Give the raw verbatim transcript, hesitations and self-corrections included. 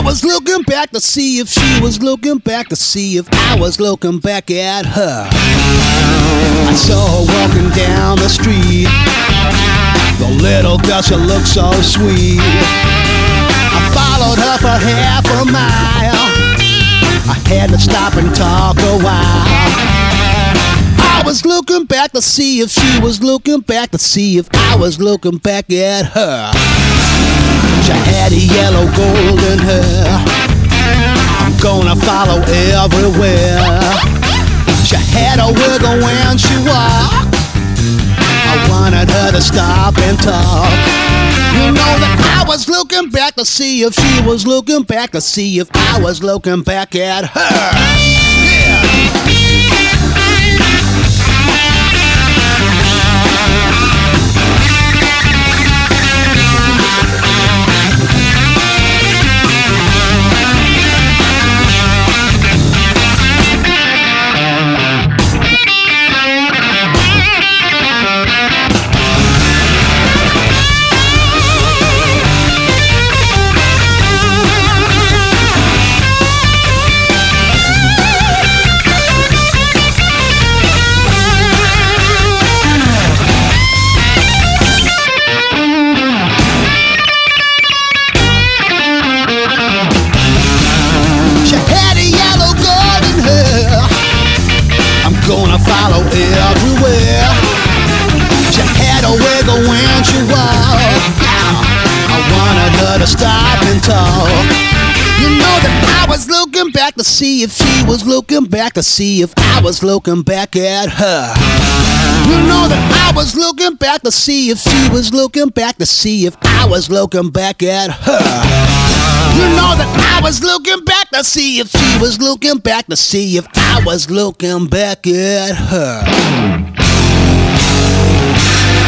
was looking back to see if she was looking back to see if I was looking back at her. I saw her walking down the street. The little girl, she looked so sweet. I followed her for half a mile. I had to stop and talk a while. I was looking back to see if she was looking back to see if I was looking back at her. She had a yellow golden hair. I'm gonna follow everywhere. She had a wiggle when she walked. I wanted her to stop and talk. You know that I was looking back to see if she was looking back to see if I was looking back at her. Yeah. Gonna follow everywhere. She had a wiggle when she walked. I wanted her to stop and talk. You know that I was looking back to see if she was looking back to see if I was looking back at her. You know that I was looking back to see if she was looking back to see if I was looking back at her. You know that I was looking back to see if she was looking back to see if I was looking back at her.